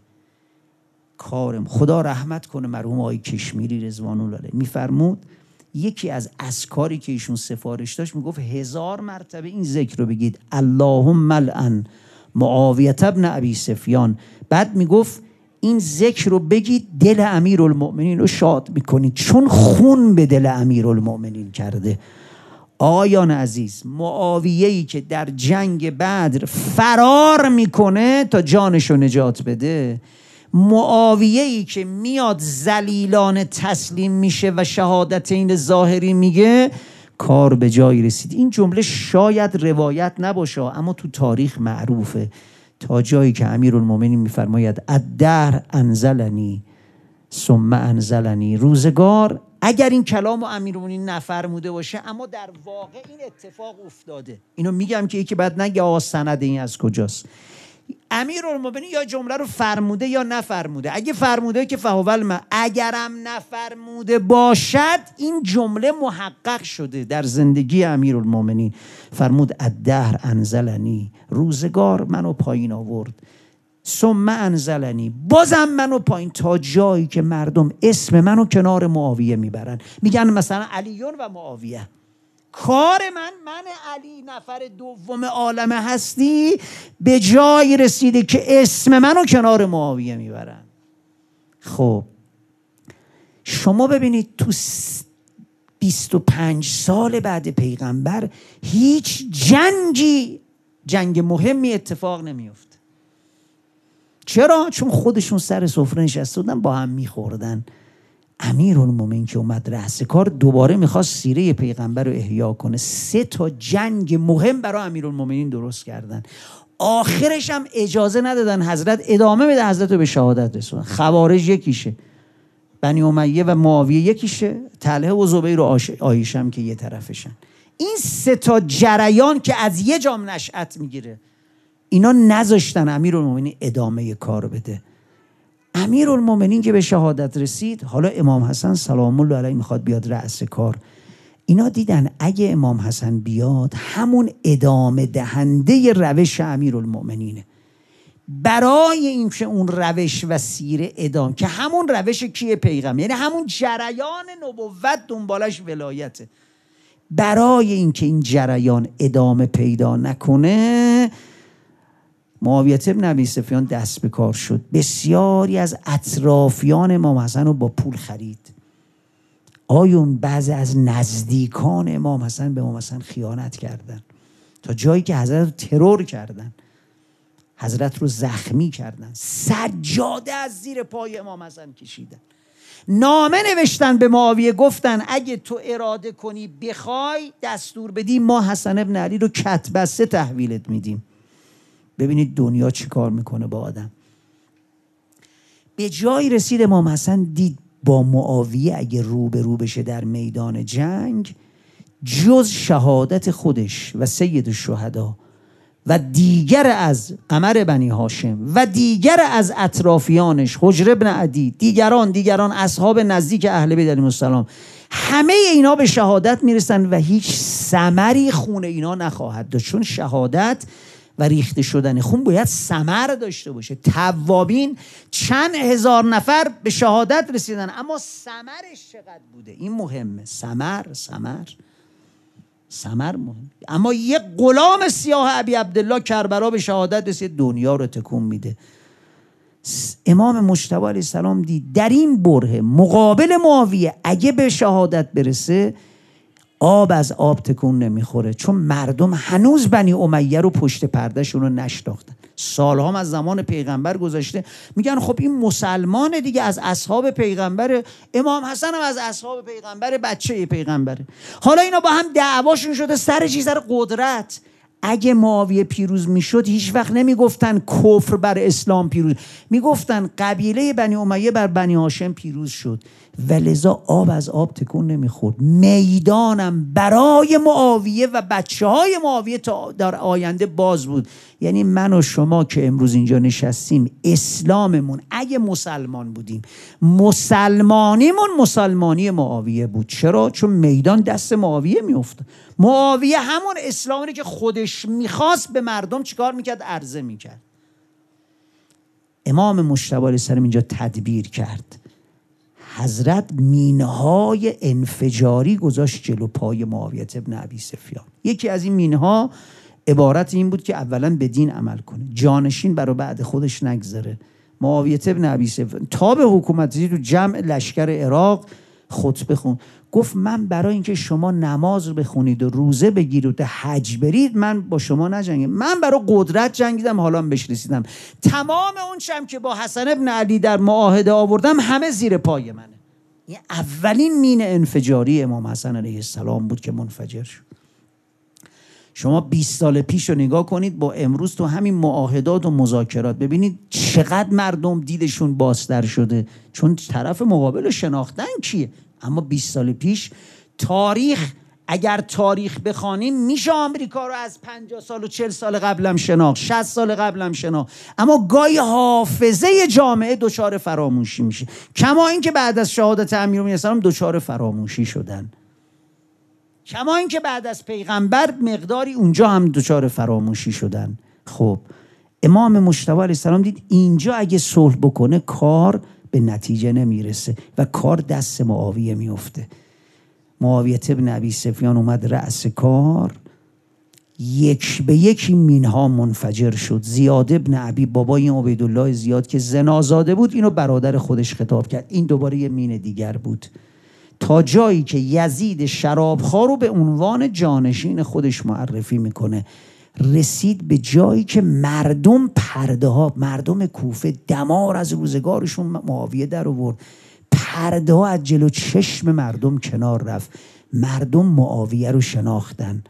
کارم خدا رحمت کنه مرحوم آقای کشمیری رضوان الله علیه، میفرمود یکی از اذکاری که ایشون سفارش داشت میگفت هزار مرتبه این ذکر رو بگید، اللهم ملعن معاویه ابن ابی سفیان. بعد میگفت این ذکر رو بگید دل امیرالمؤمنین رو شاد میکنید، چون خون به دل امیرالمؤمنین کرده. آقایان عزیز، معاویه‌ای که در جنگ بدر فرار میکنه تا جانش رو نجات بده، معاویه‌ای که میاد ذلیلانه تسلیم میشه و شهادتین ظاهری میگه، کار به جایی رسید. این جمله شاید روایت نباشه اما تو تاریخ معروفه، تا جایی که امیرالمومنین میفرماید الدهر انزلنی ثم انزلنی، روزگار اگر این کلام و امیرالمومنین نفرموده باشه اما در واقع این اتفاق افتاده. اینو میگم که یکی بعد نگه آقا سند این از کجاست. امیرالمومنین یا جمله رو فرموده یا نفرموده. اگه فرموده که فهو ما، اگرم نفرموده باشد این جمله محقق شده در زندگی امیرالمومنین. فرمود الدهر انزلنی، روزگار منو پایین آورد، ثم انزلنی، بازم منو پایین، تا جایی که مردم اسم منو کنار معاویه میبرن، میگن مثلا علیون و معاویه. کار من من علی نفر دوم عالم هستی به جایی رسیده که اسم منو کنار معاویه میبرن. خب شما ببینید تو بیست و پنج سال بعد پیغمبر هیچ جنگی جنگ مهمی اتفاق نمیفته. چرا؟ چون خودشون سر سفره نشسته بودن با هم میخوردن. امیرالمومنین که اومد رأس کار دوباره میخواست سیره پیغمبر رو احیا کنه. سه تا جنگ مهم برای امیرالمومنین درست کردن. آخرش هم اجازه ندادن حضرت ادامه بده، حضرت رو به شهادت رسوندن. خوارج یکیشه، بنی امیه و معاویه یکیشه، طلحه و زبیر و عایشه هم که یه طرفشن. این سه تا جریان که از یه جام نشأت میگیره، اینا نذاشتن امیرالمومنین ادامه کار بده. امیرالمومنین که به شهادت رسید، حالا امام حسن سلام الله علیه میخواد بیاد رأس کار. اینا دیدن اگه امام حسن بیاد همون ادامه دهنده روش امیرالمومنینه. برای اینکه اون روش و سیره ادامه، که همون روش کیه؟ پیغمبر، یعنی همون جریان نبوت دنبالش ولایته. برای اینکه این جریان ادامه پیدا نکنه، معاویه بن ابی سفیان دست به کار شد. بسیاری از اطرافیان امام حسن رو با پول خرید. آیون بعضی از نزدیکان امام حسن به امام حسن خیانت کردن، تا جایی که حضرت رو ترور کردن، حضرت رو زخمی کردن، سجاده از زیر پای امام حسن کشیدن، نامه نوشتن به معاویه، گفتن اگه تو اراده کنی بخوای دستور بدی، ما حسن ابن علی رو کتبسته تحویلت میدیم. ببینید دنیا چی کار میکنه با آدم. به جایی رسید امام حسن دید با معاویه اگه رو به رو بشه در میدان جنگ، جز شهادت خودش و سید الشهدا و دیگر از قمر بنی هاشم و دیگر از اطرافیانش، حجر بن عدی، دیگران دیگران اصحاب نزدیک اهل بیت علیهم السلام، همه اینا به شهادت میرسن و هیچ ثمری خون اینا نخواهد داشت. چون شهادت و ریخته شدن خون باید ثمر داشته باشه. توابین چند هزار نفر به شهادت رسیدن، اما ثمرش چقدر بوده این مهمه. ثمر ثمر ثمر مهم. اما یک غلام سیاه ابی عبدالله کربلا به شهادت رسید، دنیا رو تکون میده. امام مجتبی علیه السلام دید در این بره مقابل معاویه اگه به شهادت برسه، آب از آب تکون نمیخوره. چون مردم هنوز بنی امیه رو پشت پردهشون رو نشناختن. سالها از زمان پیغمبر گذشته، میگن خب این مسلمان دیگه، از اصحاب پیغمبر. امام حسن هم از اصحاب پیغمبر، بچه پیغمبره. حالا اینا با هم دعواشون شده سر چیز، سر قدرت. اگه معاویه پیروز میشد، هیچ وقت نمیگفتن کفر بر اسلام پیروز، میگفتن قبیله بنی امیه بر بنی هاشم پیروز شد. و لذا آب از آب تکون نمیخورد. میدانم برای معاویه و بچه های معاویه تا در آینده باز بود. یعنی من و شما که امروز اینجا نشستیم، اسلاممون اگه مسلمان بودیم، مسلمانیمون مسلمانی معاویه بود. چرا؟ چون میدان دست معاویه میافتاد. معاویه همون اسلامی که خودش میخواست به مردم چیکار میکرد؟ عرضه میکرد. امام مجتبی علیه السلام اینجا تدبیر کرد. حضرت مینهای انفجاری گذاشت جلو پای معاویه بن ابی سفیان. یکی از این مینها عبارت این بود که اولا به دین عمل کنه، جانشین برای بعد خودش نگذاره. معاویه بن ابی سفیان تا به حکومت رسید، تو جمع لشکر عراق خطبه خون، گفت من برای اینکه شما نماز رو بخونید و روزه بگیرید و حج برید، من با شما نجنگیدم، من برای قدرت جنگیدم، حالا بهش رسیدم. تمام اون چم که با حسن ابن علی در معاهده آوردم همه زیر پای منه. این اولین مین انفجاری امام حسن علیه السلام بود که منفجر شد. شما بیست سال پیش رو نگاه کنید با امروز، تو همین معاهدات و مذاکرات ببینید چقدر مردم دیدشون بازتر شده، چون طرف مقابل رو شناختن کیه. اما بیست سال پیش تاریخ، اگر تاریخ بخوانیم، میشه آمریکا رو از پنجاه سال و چهل سال قبلم شناخت، شصت سال قبلم شناخت، اما گاهی حافظه جامعه دچار فراموشی میشه. کما اینکه بعد از شهادت امیرالمومنین السلام دچار فراموشی شدن، کما اینکه بعد از پیغمبر مقداری اونجا هم دچار فراموشی شدن. خب امام مجتبی علیه السلام دید اینجا اگه صلح بکنه کار به نتیجه نمیرسه و کار دست معاویه میفته. معاویه بن ابی سفیان اومد رأس کار، یک به یک این مینها منفجر شد. زیاد ابن ابی، بابای عبیدالله زیاد که زنازاده بود، اینو برادر خودش خطاب کرد. این دوباره یه مین دیگر بود، تا جایی که یزید شرابخوار رو به عنوان جانشین خودش معرفی میکنه. رسید به جایی که مردم پرده ها، مردم کوفه دمار از روزگارشون معاویه در آورد، پرده ها از جلو چشم مردم کنار رفت. مردم معاویه رو شناختن،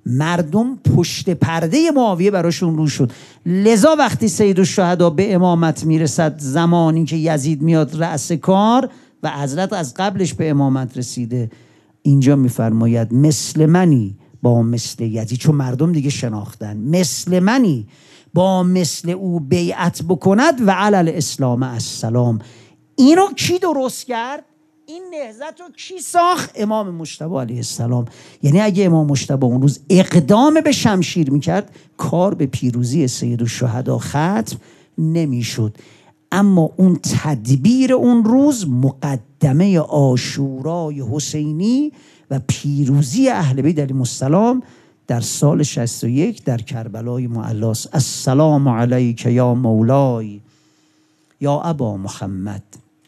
مردم پشت پرده معاویه براشون رو شد. لذا وقتی سیدالشهدا به امامت میرسد، زمانی که یزید میاد رأس کار و حضرت از قبلش به امامت رسیده، اینجا میفرماید مثل منی با مثل یزید، چون مردم دیگه شناختن، مثل منی با مثل او بیعت بکند و علل اسلام السلام. اینو کی درست کرد؟ این نهضت رو کی ساخت؟ امام مجتبی علیه السلام. یعنی اگه امام مجتبی اون روز اقدام به شمشیر میکرد، کار به پیروزی سیدالشهدا ختم نمیشد. اما اون تدبیر اون روز مقدمه عاشورای حسینی و پیروزی اهل بیت علیهم السلام در سال شصت و یک در کربلای معلاست. السلام علیک یا مولای یا ابا محمد.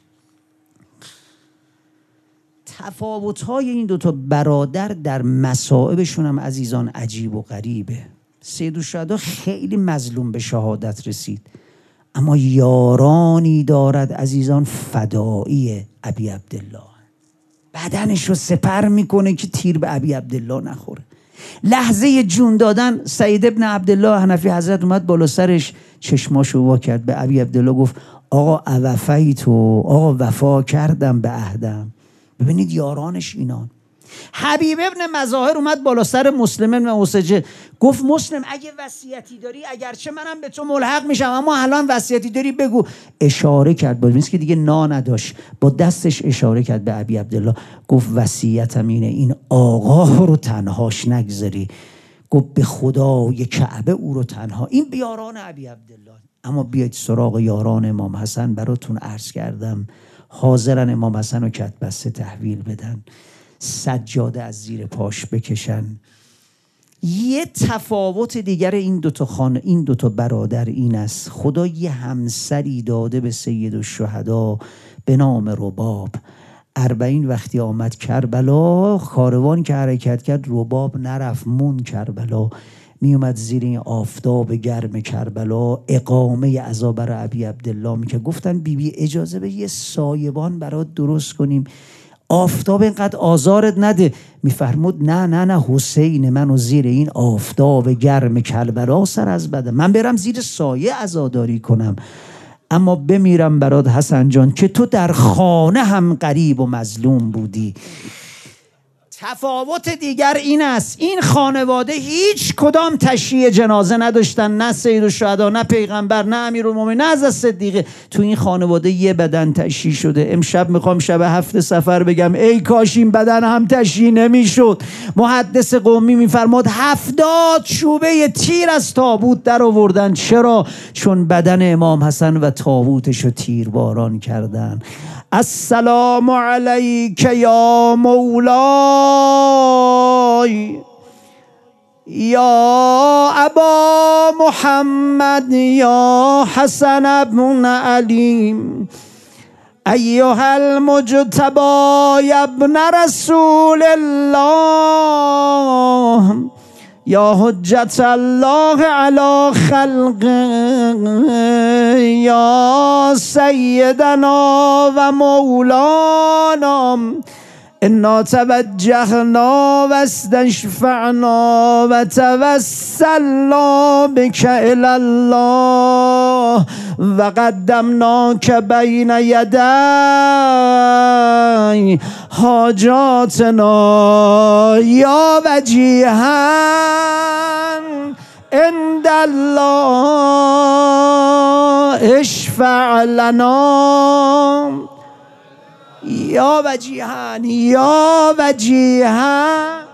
تفاوت‌های این دوتا برادر در مصائبشون هم عزیزان عجیب و غریبه. سیدالشهدا خیلی مظلوم به شهادت رسید، اما یارانی دارد عزیزان، فدایی ابی عبدالله، بدنش رو سپر میکنه که تیر به ابی عبدالله نخوره. لحظه جون دادن سعید ابن عبدالله حنفی حضرت اومد بالا سرش، چشماشو وا کرد به ابی عبدالله، گفت آقا اوفیتو، آقا وفا کردم به عهدم. ببینید یارانش اینان. حبیب ابن مظاهر اومد بالا سر مسلم ابن اوسجه، گفت مسلم اگه وصیتی داری، اگرچه منم به تو ملحق میشم، اما الان وصیتی داری بگو. اشاره کرد، با که دیگه نا نداشت، با دستش اشاره کرد به ابی عبدالله، گفت وصیتم اینه، این آقا رو تنهاش نگذاری. گفت به خدای کعبه او رو تنها. این بیاران ابی عبدالله. اما بیاید سراغ یاران امام حسن. براتون عرض کردم حاضرن امام حسن رو کتبسته تحویل بدن، سجاده از زیر پاش بکشن. یه تفاوت دیگر این دوتا خانه، این دوتا برادر این است، خدا یه همسری داده به سیدالشهدا به نام رباب. اربعین وقتی آمد کربلا، کاروان که حرکت کرد، رباب نرفت، مون کربلا. می اومد زیر این آفتاب گرم کربلا اقامه عزا برای ابی عبدالله می که گفتن بی بی اجازه به یه سایبان برات درست کنیم، آفتاب اینقدر آزارت نده. میفرمود نه نه نه حسین منو زیر این آفتاب گرم کربلا سر از بدم، من برم زیر سایه عزاداری کنم، اما بمیرم برات حسن جان که تو در خانه هم غریب و مظلوم بودی. تفاوت دیگر این است، این خانواده هیچ کدام تشییع جنازه نداشتن، نه سیدالشهدا، نه پیغمبر، نه امیرالمومنین، نه از صدیقه. تو این خانواده یه بدن تشییع شده. امشب میخوام شب هفت سفر بگم ای کاش این بدن هم تشییع نمیشد. محدث قمی میفرماد هفتاد چوبه تیر از تابوت در آوردن. چرا؟ چون بدن امام حسن و تابوتشو تیرباران کردن. السلام علیک یا مولای یا ابا محمد یا حسن ابن علی ایها المجتبی ابن رسول الله یا حجت الله علی خلقه یا سیدنا و مولانا انا توجهنا و استشفعنا و توسلنا بک الی الله و قدمناک بین یدی حاجاتنا یا وجیها عند الله اشفع لنا یا وجیها یا وجیها.